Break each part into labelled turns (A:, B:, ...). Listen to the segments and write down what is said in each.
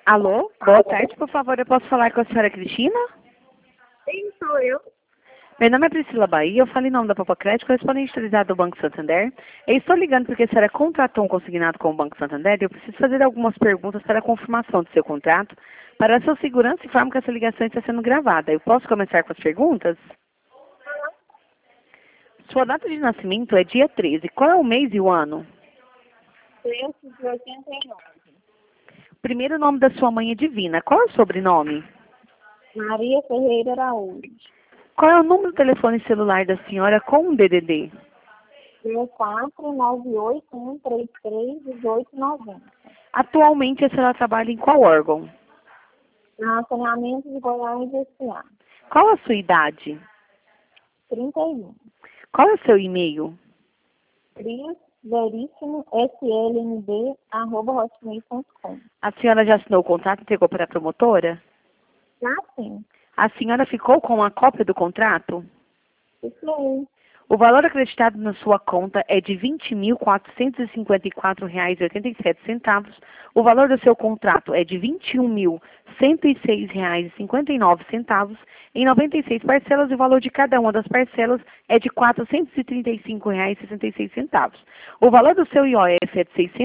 A: Alô, boa tarde, por favor, eu posso falar com a senhora Cristina?
B: Sim, sou eu.
A: Meu nome é Priscila Bahia, eu falo em nome da Papacrédito, correspondente autorizado do Banco Santander. Eu estou ligando porque a senhora contratou um consignado com o Banco Santander e eu preciso fazer algumas perguntas para a confirmação do seu contrato. Para a sua segurança, informo que essa ligação está sendo gravada. Eu posso começar com as perguntas? Sua data de nascimento é dia 13. Qual é o mês e o ano?
B: Preço de 89.
A: Primeiro nome da sua mãe é Divina. Qual é o sobrenome?
B: Maria Ferreira Araújo.
A: Qual é o número do telefone celular da senhora com o DDD?
B: 6498-133-1890.
A: Atualmente a senhora trabalha em qual órgão?
B: Nacionamento de Goiás S.A.
A: Qual a sua idade?
B: 31.
A: Qual é o seu e-mail?
B: prisveríssimo.slnd@hotmail.com.
A: A senhora já assinou o contrato e entregou para a promotora?
B: Ah, sim.
A: A senhora ficou com a cópia do contrato?
B: Isso aí.
A: O valor acreditado na sua conta é de R$ 20.454,87. O valor do seu contrato é de R$ 21.106,59 em 96 parcelas e o valor de cada uma das parcelas é de R$ 435,66. O valor do seu IOF é de R$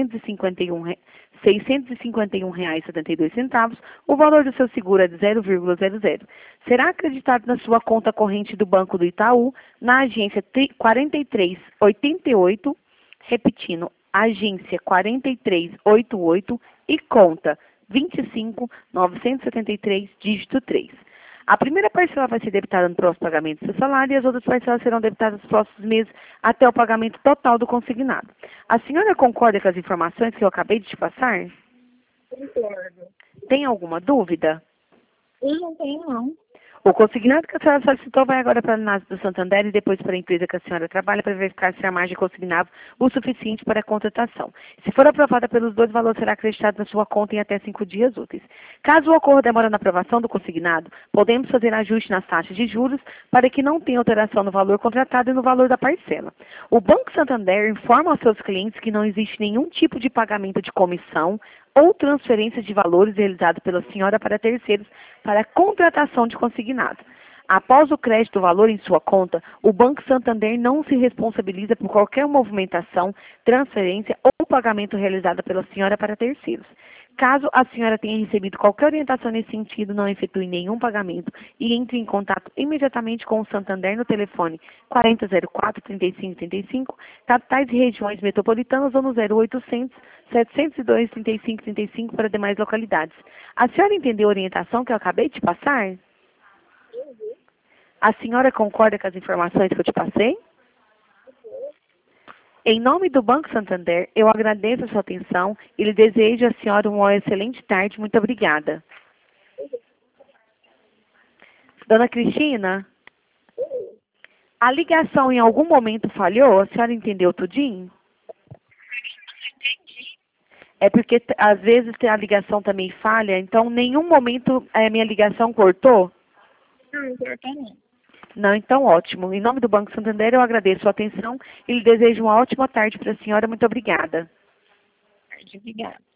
A: 651,72. O valor do seu seguro é de 0,00. Será acreditado na sua conta corrente do Banco do Itaú, na agência 4388, repetindo, agência 4388 e conta 25.973, dígito 3. A primeira parcela vai ser debitada no próximo pagamento do seu salário e as outras parcelas serão debitadas nos próximos meses até o pagamento total do consignado. A senhora concorda com as informações que eu acabei de te passar?
B: Concordo.
A: Tem alguma dúvida?
B: Eu não tenho, não.
A: O consignado que a senhora solicitou vai agora para a análise do Santander e depois para a empresa que a senhora trabalha para verificar se a margem consignado o suficiente para a contratação. Se for aprovada pelos dois, o valor será acreditado na sua conta em até 5 dias úteis. Caso ocorra demora na aprovação do consignado, podemos fazer ajuste nas taxas de juros para que não tenha alteração no valor contratado e no valor da parcela. O Banco Santander informa aos seus clientes que não existe nenhum tipo de pagamento de comissão ou transferência de valores realizado pela senhora para terceiros para a contratação de consignado. Após o crédito do valor em sua conta, o Banco Santander não se responsabiliza por qualquer movimentação, transferência ou pagamento realizado pela senhora para terceiros. Caso a senhora tenha recebido qualquer orientação nesse sentido, não efetue nenhum pagamento e entre em contato imediatamente com o Santander no telefone 4004-3535, capitais e regiões metropolitanas ou no 0800 702 3535 para demais localidades. A senhora entendeu a orientação que eu acabei de passar? A senhora concorda com as informações que eu te passei? Em nome do Banco Santander, eu agradeço a sua atenção e lhe desejo à senhora uma excelente tarde. Muito obrigada. Dona Cristina, a ligação em algum momento falhou? A senhora entendeu tudinho? É porque às vezes a ligação também falha, então em nenhum momento a minha ligação cortou?
B: Não, cortou não.
A: Não, então ótimo. Em nome do Banco Santander, eu agradeço a sua atenção e lhe desejo uma ótima tarde para a senhora. Muito obrigada.
B: Obrigada.